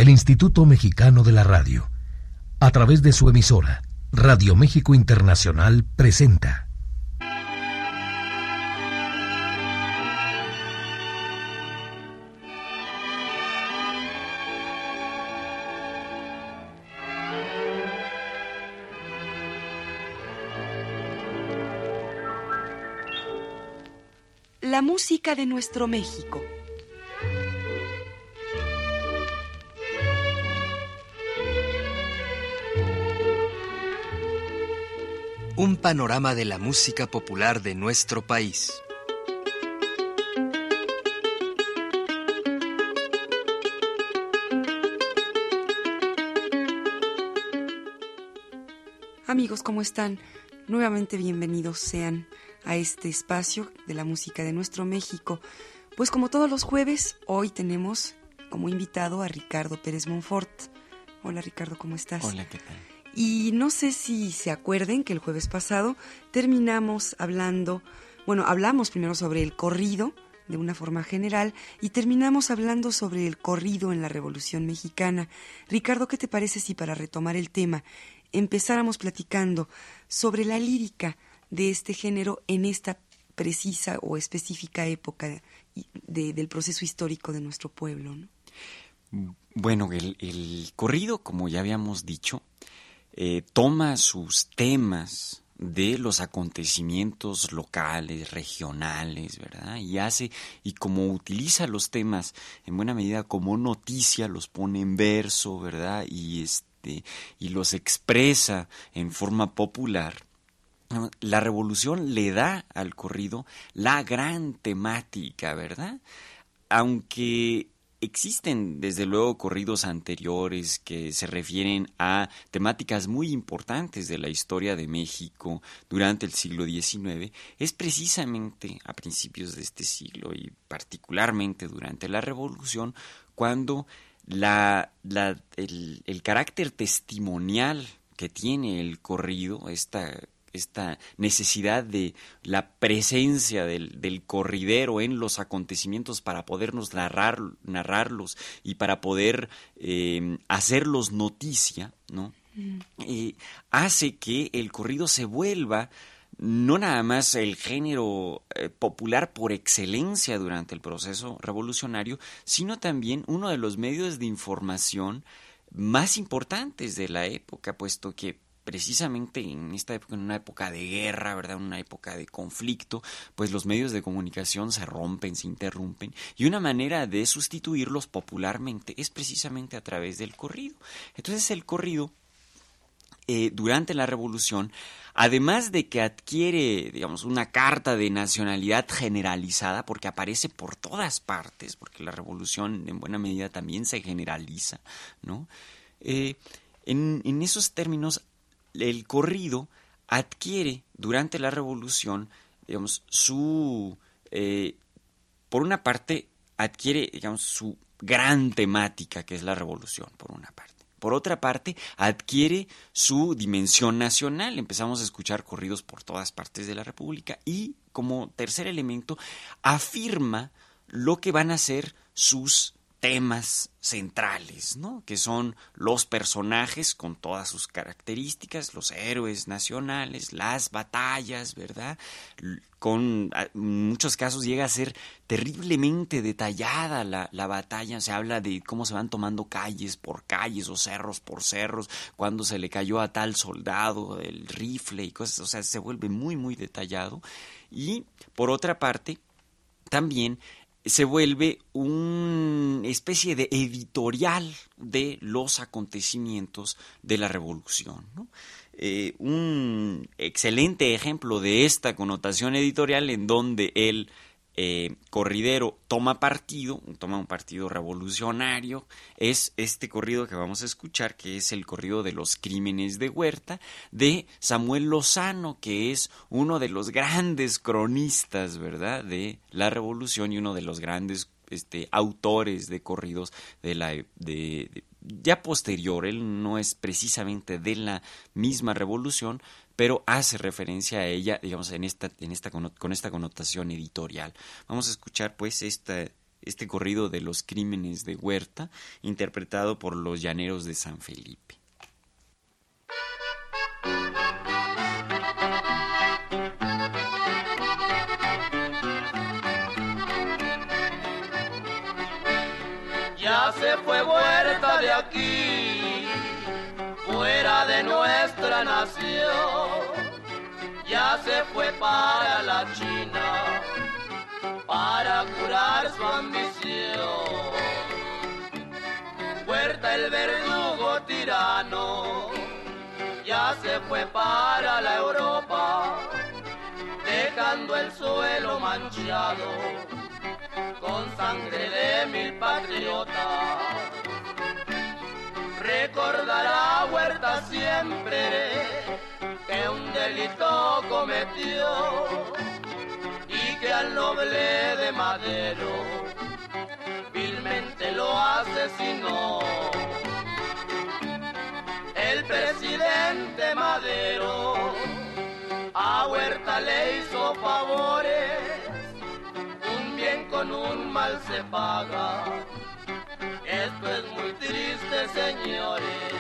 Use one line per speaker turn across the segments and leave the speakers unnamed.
el Instituto Mexicano de la Radio, a través de su emisora, Radio México Internacional, presenta
la música de nuestro México.
Un panorama de la música popular de nuestro país.
Amigos, ¿cómo están? Nuevamente bienvenidos sean a este espacio de la música de nuestro México. Pues como todos los jueves, hoy tenemos como invitado a Ricardo Pérez Monfort. Hola Ricardo, ¿cómo estás?
Hola, ¿qué tal?
Y no sé si se acuerden que el jueves pasado terminamos hablamos primero sobre el corrido de una forma general y terminamos hablando sobre el corrido en la Revolución Mexicana. Ricardo, ¿qué te parece si para retomar el tema empezáramos platicando sobre la lírica de este género en esta precisa o específica época del proceso histórico de nuestro pueblo, ¿no?
Bueno, el corrido, como ya habíamos dicho, toma sus temas de los acontecimientos locales, regionales, ¿verdad? Y como utiliza los temas en buena medida como noticia, los pone en verso, ¿verdad? Y los expresa en forma popular. La revolución le da al corrido la gran temática, ¿verdad? Aunque existen desde luego corridos anteriores que se refieren a temáticas muy importantes de la historia de México durante el siglo XIX, es precisamente a principios de este siglo y particularmente durante la Revolución cuando el carácter testimonial que tiene el corrido, esta necesidad de la presencia del corridero en los acontecimientos para podernos narrarlos y para poder hacerlos noticia, ¿no? Hace que el corrido se vuelva no nada más el género popular por excelencia durante el proceso revolucionario, sino también uno de los medios de información más importantes de la época, puesto que precisamente en esta época, en una época de guerra, ¿verdad? En una época de conflicto, pues los medios de comunicación se rompen, se interrumpen, y una manera de sustituirlos popularmente es precisamente a través del corrido. Entonces el corrido, durante la Revolución, además de que adquiere, digamos, una carta de nacionalidad generalizada, porque aparece por todas partes, porque la Revolución en buena medida también se generaliza, ¿no? En esos términos, el corrido adquiere durante la Revolución, digamos, por una parte, adquiere, digamos, su gran temática, que es la Revolución, por una parte. Por otra parte, adquiere su dimensión nacional. Empezamos a escuchar corridos por todas partes de la República y, como tercer elemento, afirma lo que van a ser sus temas centrales, ¿no? Que son los personajes con todas sus características, los héroes nacionales, las batallas, ¿verdad? En muchos casos llega a ser terriblemente detallada la batalla. Se habla de cómo se van tomando calles por calles o cerros por cerros, cuando se le cayó a tal soldado el rifle y cosas, o sea, se vuelve muy, muy detallado. Y, por otra parte, también se vuelve una especie de editorial de los acontecimientos de la Revolución, ¿no? Un excelente ejemplo de esta connotación editorial en donde el corridero toma un partido revolucionario, es este corrido que vamos a escuchar, que es el corrido de los crímenes de Huerta, de Samuel Lozano, que es uno de los grandes cronistas, ¿verdad?, de la Revolución y uno de los grandes autores de corridos ya posterior. Él no es precisamente de la misma Revolución, pero hace referencia a ella, digamos, con esta connotación editorial. Vamos a escuchar, pues, este corrido de los crímenes de Huerta, interpretado por los Llaneros de San Felipe.
Ya se fue Huerta de aquí, fuera de nuestra nación. Ya se fue para la China, para curar su ambición. Huerta el verdugo tirano, ya se fue para la Europa, dejando el suelo manchado con sangre de 1000 patriotas. Recordará Huerta siempre que un delito cometió y que al noble de Madero vilmente lo asesinó. El presidente Madero a Huerta le hizo favores, un bien con un mal se paga. Esto es muy triste, señores.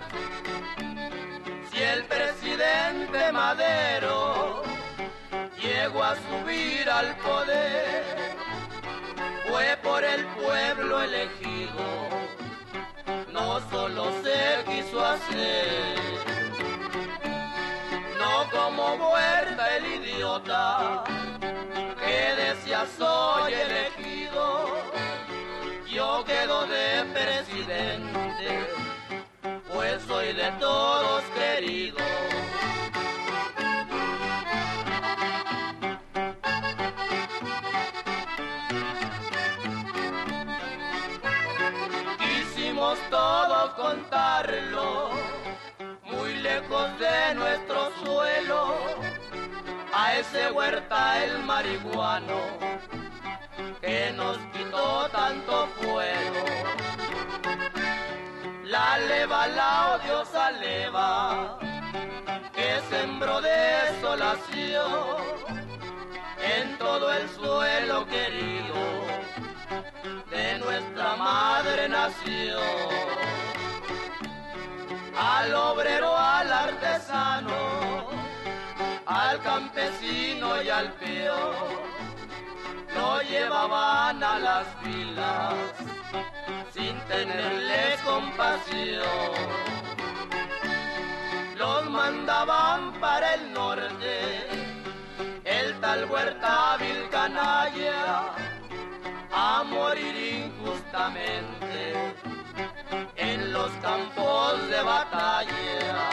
Si el presidente Madero llegó a subir al poder, fue por el pueblo elegido, no solo se quiso hacer. No como Huerta el idiota, que decía soy elegido, yo quedo de presidente, pues soy de todos querido. Quisimos todos contarlo, muy lejos de nuestro suelo, a ese Huerta el marihuano, que nos quitó tanto fuego. La leva, la odiosa leva, que sembró desolación en todo el suelo querido de nuestra madre nación. Al obrero, al artesano, al campesino y al peón, lo llevaban a las filas sin tenerles compasión. Los mandaban para el norte, el tal Huerta vil canalla, a morir injustamente en los campos de batalla.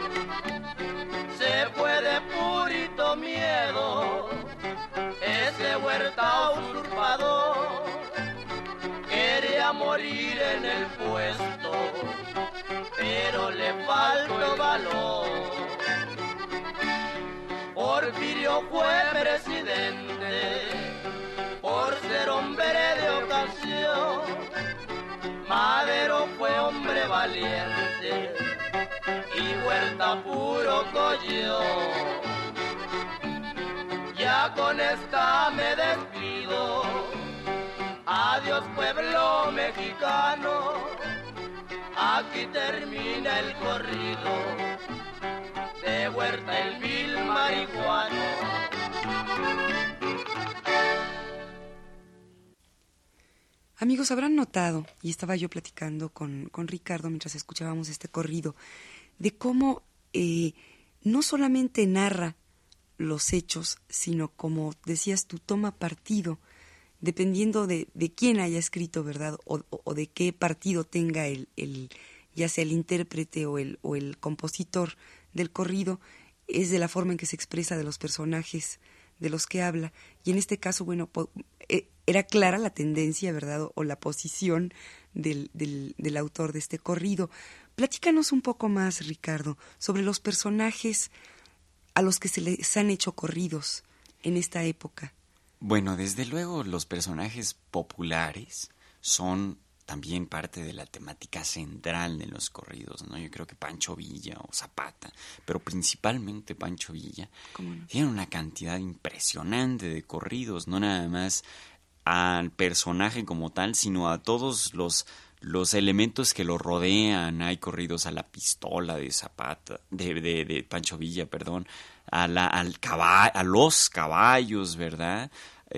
Se fue de purito miedo ese Huerta usurpador, quería morir en el puesto, pero le faltó valor. Porfirio fue presidente por ser hombre de ocasión, Madero fue hombre valiente y Huerta puro collón. Ya con esta me despido, adiós pueblo mexicano, aquí termina el corrido de Huerta el vil marihuano.
Amigos, habrán notado, y estaba yo platicando con Ricardo mientras escuchábamos este corrido, de cómo no solamente narra los hechos, sino, como decías tú, toma partido, dependiendo de quién haya escrito, ¿verdad? O de qué partido tenga ya sea el intérprete o el compositor del corrido, es de la forma en que se expresa de los personajes de los que habla. Y en este caso, bueno, era clara la tendencia, ¿verdad? O la posición del autor de este corrido. Platícanos un poco más, Ricardo, sobre los personajes a los que se les han hecho corridos en esta época.
Bueno, desde luego los personajes populares son también parte de la temática central de los corridos, ¿no? Yo creo que Pancho Villa o Zapata, pero principalmente Pancho Villa,
¿Cómo no?
tienen una cantidad impresionante de corridos, no nada más al personaje como tal, sino a todos los elementos que lo rodean. Hay corridos a la pistola de Zapata, de Pancho Villa, perdón, a los caballos, ¿verdad?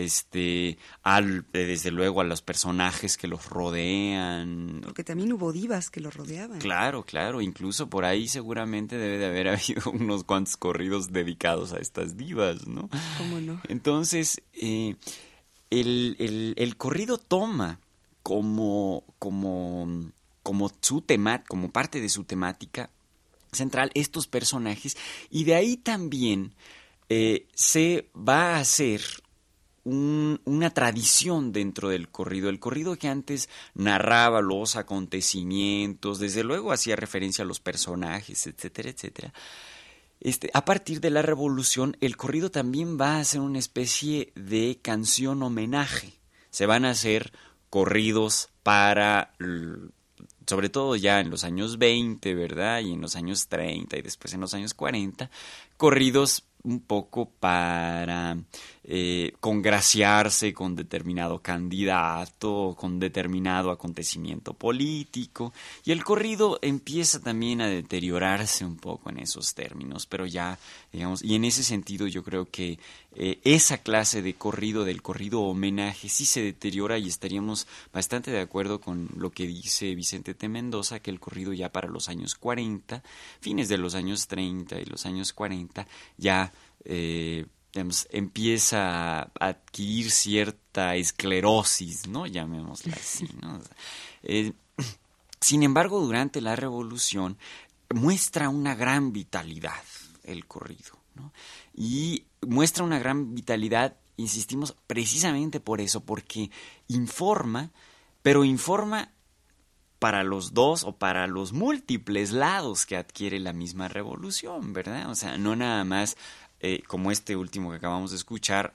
Desde luego a los personajes que los rodean.
Porque también hubo divas que los rodeaban.
Claro, incluso por ahí seguramente debe de haber habido unos cuantos corridos dedicados a estas divas, ¿no?
¿Cómo no?
Entonces, el corrido toma como parte de su temática central estos personajes, y de ahí también se va a hacer una tradición dentro del corrido. El corrido que antes narraba los acontecimientos, desde luego hacía referencia a los personajes, etcétera, etcétera. A partir de la Revolución, el corrido también va a ser una especie de canción homenaje. Se van a hacer corridos sobre todo ya en los años 20, ¿verdad? Y en los años 30 y después en los años 40, corridos un poco para congraciarse con determinado candidato, con determinado acontecimiento político, y el corrido empieza también a deteriorarse un poco en esos términos, pero ya, digamos, y en ese sentido yo creo que esa clase de corrido, del corrido homenaje, sí se deteriora, y estaríamos bastante de acuerdo con lo que dice Vicente T. Mendoza, que el corrido ya para los años 40, fines de los años 30 y los años 40, ya empieza a adquirir cierta esclerosis, ¿no? Llamémosla así, ¿no? Sin embargo, durante la Revolución muestra una gran vitalidad el corrido, ¿no? Y muestra una gran vitalidad, insistimos, precisamente por eso, porque informa, pero informa para los dos o para los múltiples lados que adquiere la misma revolución, ¿verdad? O sea, no nada más como este último que acabamos de escuchar,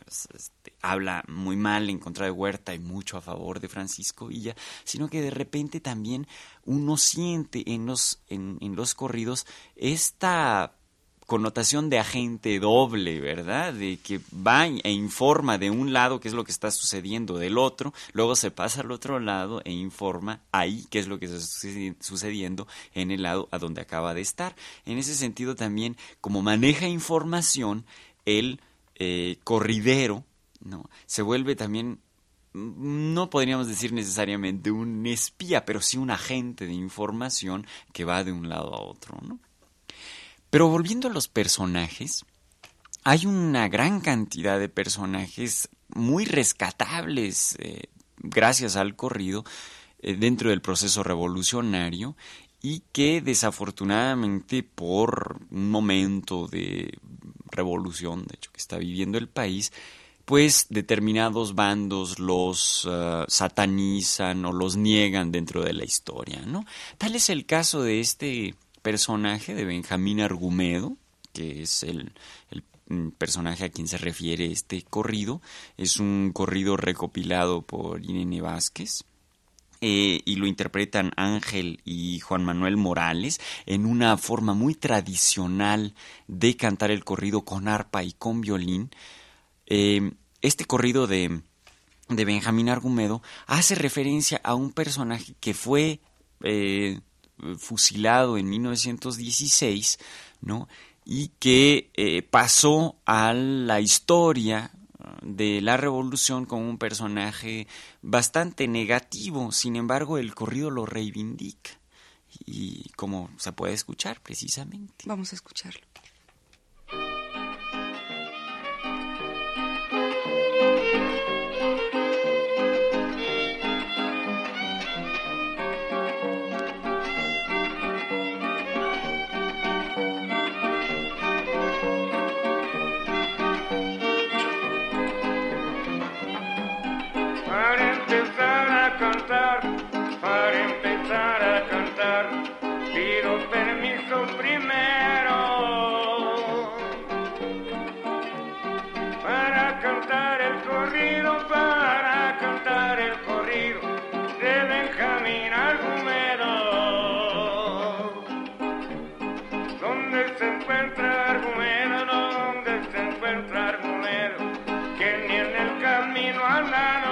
habla muy mal en contra de Huerta y mucho a favor de Francisco Villa, sino que de repente también uno siente en los corridos esta connotación de agente doble, ¿verdad? De que va e informa de un lado qué es lo que está sucediendo del otro, luego se pasa al otro lado e informa ahí qué es lo que está sucediendo en el lado a donde acaba de estar. En ese sentido también, como maneja información, el corridero, ¿no? Se vuelve también, no podríamos decir necesariamente un espía, pero sí un agente de información que va de un lado a otro, ¿no? Pero volviendo a los personajes, hay una gran cantidad de personajes muy rescatables gracias al corrido dentro del proceso revolucionario, y que desafortunadamente por un momento de revolución, de hecho, que está viviendo el país, pues determinados bandos los satanizan o los niegan dentro de la historia, ¿no? Tal es el caso de este personaje de Benjamín Argumedo, que es el personaje a quien se refiere este corrido. Es un corrido recopilado por Irene Vázquez, y lo interpretan Ángel y Juan Manuel Morales en una forma muy tradicional de cantar el corrido con arpa y con violín. Este corrido de Benjamín Argumedo hace referencia a un personaje que fue fusilado en 1916, ¿no? Y que pasó a la historia de la revolución como un personaje bastante negativo. Sin embargo, el corrido lo reivindica, y como se puede escuchar precisamente.
Vamos a escucharlo.
Argumedo, que ni en el camino andando.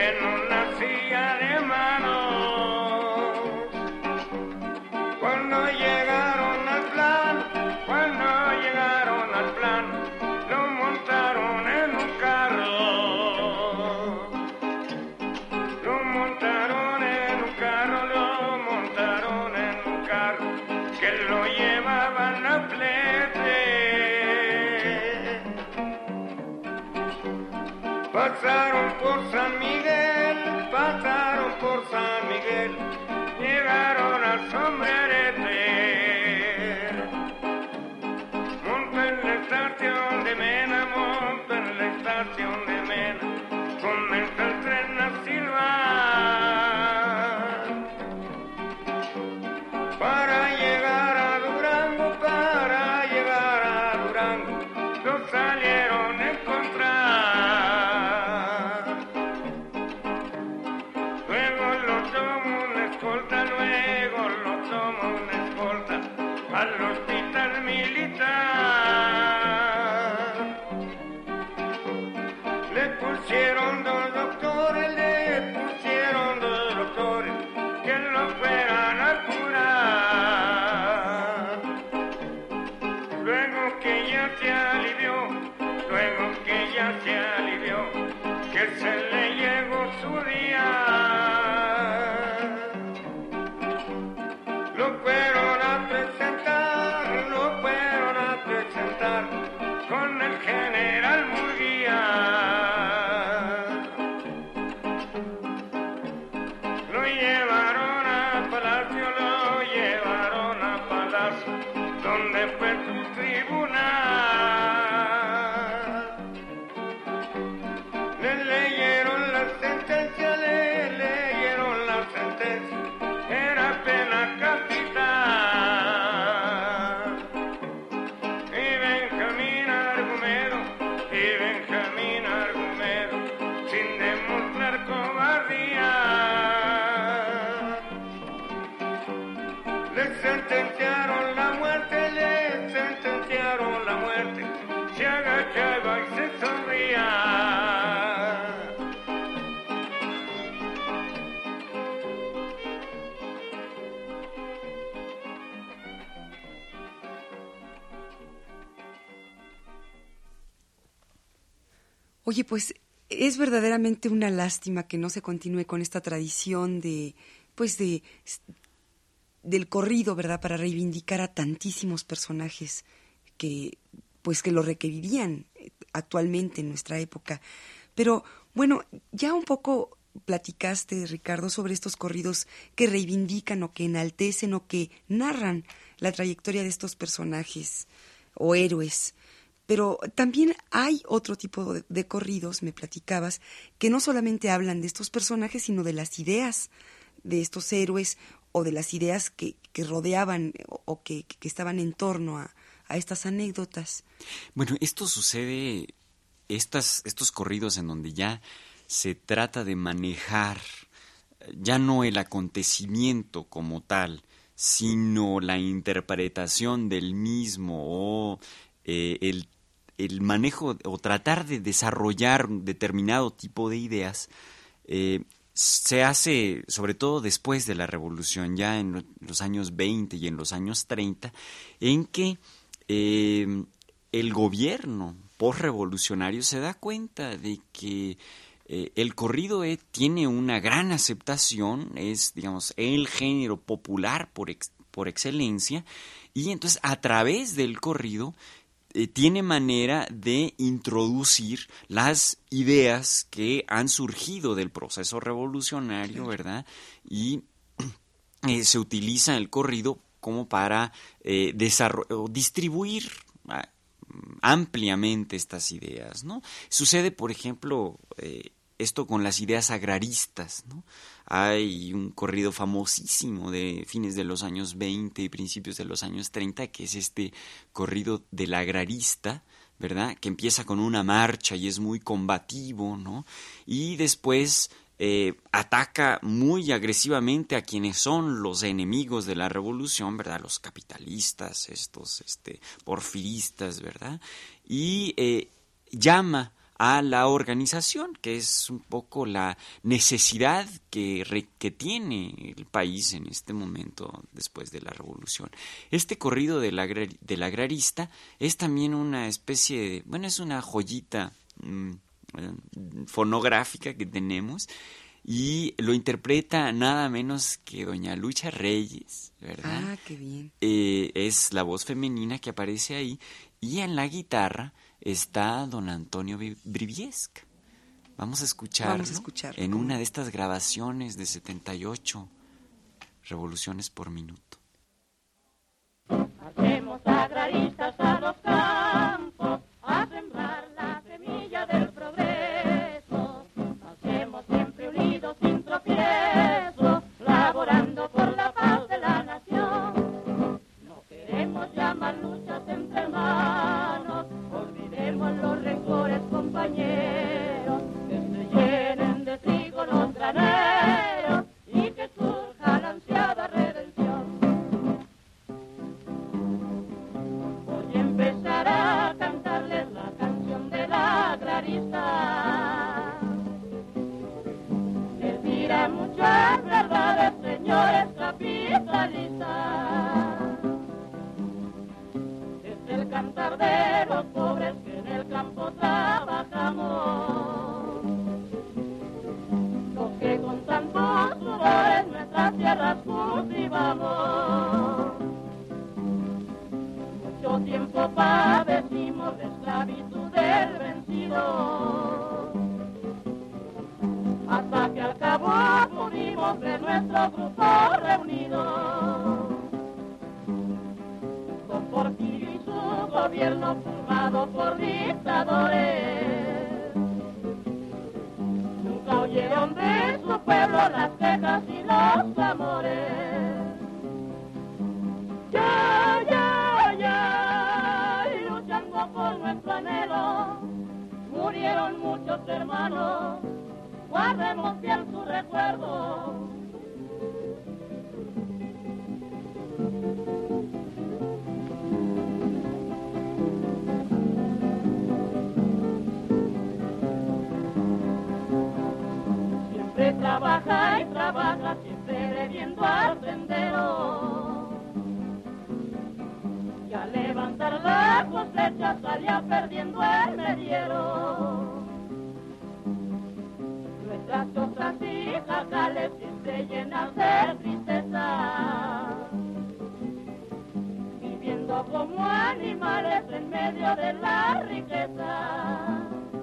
en una silla de mano. Cuando llegaron al plan, lo montaron en un carro. Lo montaron en un carro que lo llevaban a flete. Pasaron por San Miguel, llegaron al Sombrerete. Monta en la estación de Mena, comienza el tren a silbar. Para llegar a Durango, lo salieron a encontrar. Luego lo tomó una escolta al hospital militar. Le pusieron dos doctores que lo fueran a curar. Luego que ya se alivió, que se le llegó su día, lo fueron a presentar con el general Murguía. Lo llevaron a Palacio, donde fue su tribunal. Le leyeron la sentencia, era pena capital. Y Benjamín Argumedo, sin demostrar cobardía, le sentenciaron la muerte, se agachaba y se sonría.
Oye, pues es verdaderamente una lástima que no se continúe con esta tradición del corrido, ¿verdad? Para reivindicar a tantísimos personajes que lo requerirían actualmente en nuestra época. Pero bueno, ya un poco platicaste, Ricardo, sobre estos corridos que reivindican o que enaltecen o que narran la trayectoria de estos personajes o héroes. Pero también hay otro tipo de corridos, me platicabas, que no solamente hablan de estos personajes, sino de las ideas de estos héroes o de las ideas que rodeaban o que estaban en torno a estas anécdotas.
Bueno, esto sucede, estos corridos en donde ya se trata de manejar ya no el acontecimiento como tal, sino la interpretación del mismo o el manejo o tratar de desarrollar un determinado tipo de ideas, se hace sobre todo después de la Revolución, ya en los años 20 y en los años 30, en que el gobierno postrevolucionario se da cuenta de que el corrido tiene una gran aceptación, es, digamos, el género popular por excelencia, y entonces a través del corrido tiene manera de introducir las ideas que han surgido del proceso revolucionario, ¿verdad? Y se utiliza el corrido como para distribuir ampliamente estas ideas, ¿no? Sucede, por ejemplo, esto con las ideas agraristas, ¿no? Hay un corrido famosísimo de fines de los años 20 y principios de los años 30, que es este corrido del agrarista, ¿verdad? Que empieza con una marcha y es muy combativo, ¿no? Y después ataca muy agresivamente a quienes son los enemigos de la revolución, ¿verdad? Los capitalistas, estos porfiristas, ¿verdad? Y llama a la organización, que es un poco la necesidad que tiene el país en este momento después de la revolución. Este corrido del agrarista es también una especie de, bueno, es una joyita fonográfica que tenemos, y lo interpreta nada menos que doña Lucha Reyes, ¿verdad?
Ah, qué bien.
Es la voz femenina que aparece ahí, y en la guitarra está don Antonio Briviesca. Vamos a escucharlo en una de estas grabaciones de 78 revoluciones por minuto.
Hacemos agraristas a los campos, a sembrar la semilla del progreso. Hacemos siempre unidos sin tropiezo, laborando por la paz de la nación. No queremos llamar luchas entre hermanos, olvidemos los rencores, compañeros, que se llenen de trigo los graneros y que surja la ansiada redención. Voy a empezar a cantarles la canción del agrarista. Les dirá muchas verdades, señores capitalistas. Es el cantar de los pobres que en el campo trabajamos, los que con tantos sudores nuestras tierras cultivamos. Mucho tiempo padecimos la esclavitud del vencido, hasta que al cabo pudimos ver nuestro grupo reunido. Don Porfirio y su gobierno formado por dictadores nunca oyeron de su pueblo las quejas y los amores. Y luchando por nuestro anhelo murieron muchos hermanos, guardemos bien su recuerdo. Siempre trabaja y trabaja, siempre bebiendo al sendero, y al levantar la cosecha salía perdiendo el mediero. Nuestras chozas y jacales siempre llenas de tristeza, viviendo como animales en medio de la riqueza.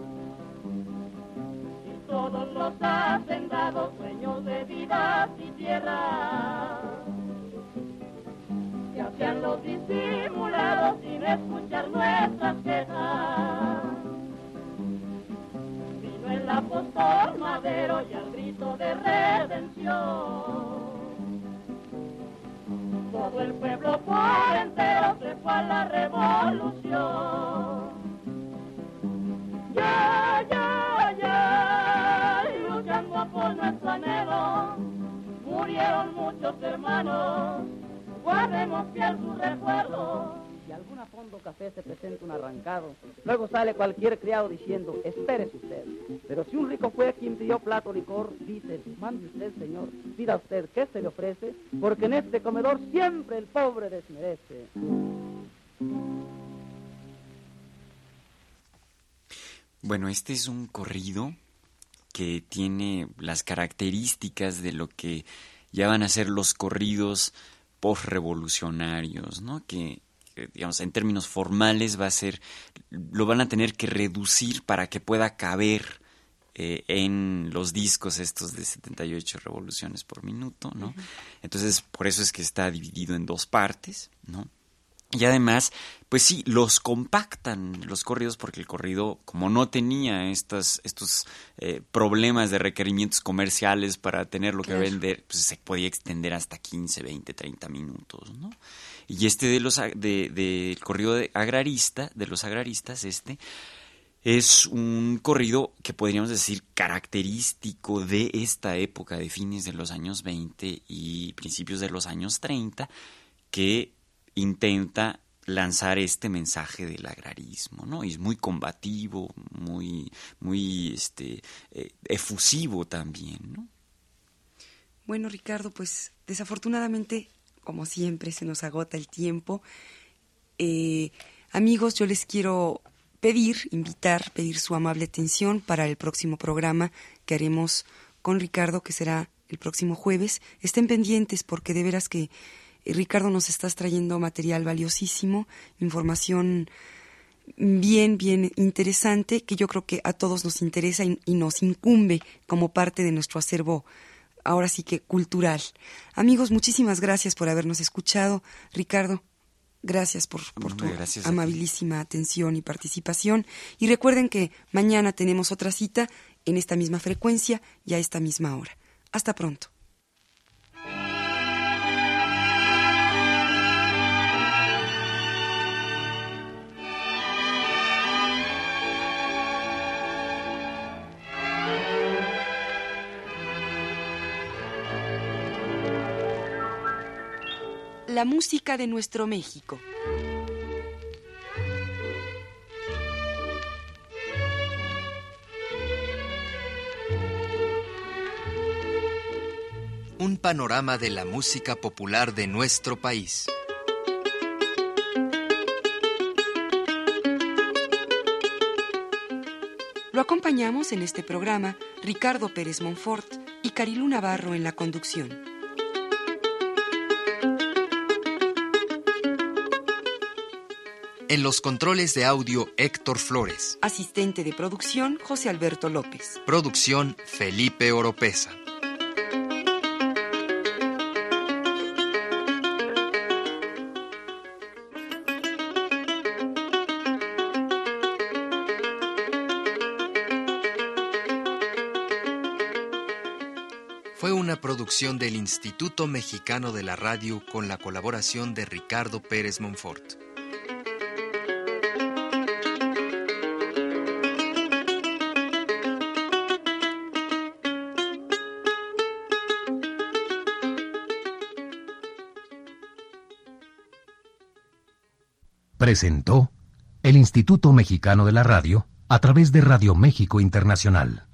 Y todos los hacendados, dueños de vidas y tierra, se hacían los disimulados sin escuchar nuestras quejas. Vino el apóstol Madero y al grito de redención, todo el pueblo por entero se fue a la revolución. Y luchando por nuestro anhelo murieron muchos hermanos, guardemos fiel su recuerdo.
Si alguna fondo café se presenta un arrancado, luego sale cualquier criado diciendo, espérese usted. Pero si un rico fue quien pidió plato licor, dice, mande usted, señor, pida usted qué se le ofrece, porque en este comedor siempre el pobre desmerece.
Bueno, este es un corrido que tiene las características de lo que ya van a ser los corridos postrevolucionarios, ¿no? Que digamos, en términos formales lo van a tener que reducir para que pueda caber en los discos estos de 78 revoluciones por minuto, ¿no? Uh-huh. Entonces, por eso es que está dividido en dos partes, ¿no? Y además, pues sí, los compactan los corridos, porque el corrido, como no tenía estos problemas de requerimientos comerciales para tener lo que vender, pues se podía extender hasta 15, 20, 30 minutos, ¿no? Y este del corrido agrarista, de los agraristas, es un corrido que podríamos decir característico de esta época de fines de los años 20 y principios de los años 30, que intenta lanzar este mensaje del agrarismo, ¿no? Y es muy combativo, muy efusivo también, ¿no?
Bueno, Ricardo, pues desafortunadamente, como siempre, se nos agota el tiempo. Amigos, yo les quiero pedir su amable atención para el próximo programa que haremos con Ricardo, que será el próximo jueves. Estén pendientes porque de veras que Ricardo nos estás trayendo material valiosísimo, información bien interesante, que yo creo que a todos nos interesa y nos incumbe como parte de nuestro acervo, ahora sí que cultural. Amigos, muchísimas gracias por habernos escuchado. Ricardo, gracias por tu amabilísima atención y participación. Y recuerden que mañana tenemos otra cita en esta misma frecuencia y a esta misma hora. Hasta pronto. La música de nuestro México.
Un panorama de la música popular de nuestro país.
Lo acompañamos en este programa Ricardo Pérez Monfort y Carilú Navarro en la conducción.
En los controles de audio, Héctor Flores.
Asistente de producción, José Alberto López.
Producción, Felipe Oropesa. Fue una producción del Instituto Mexicano de la Radio con la colaboración de Ricardo Pérez Monfort.
Presentó el Instituto Mexicano de la Radio a través de Radio México Internacional.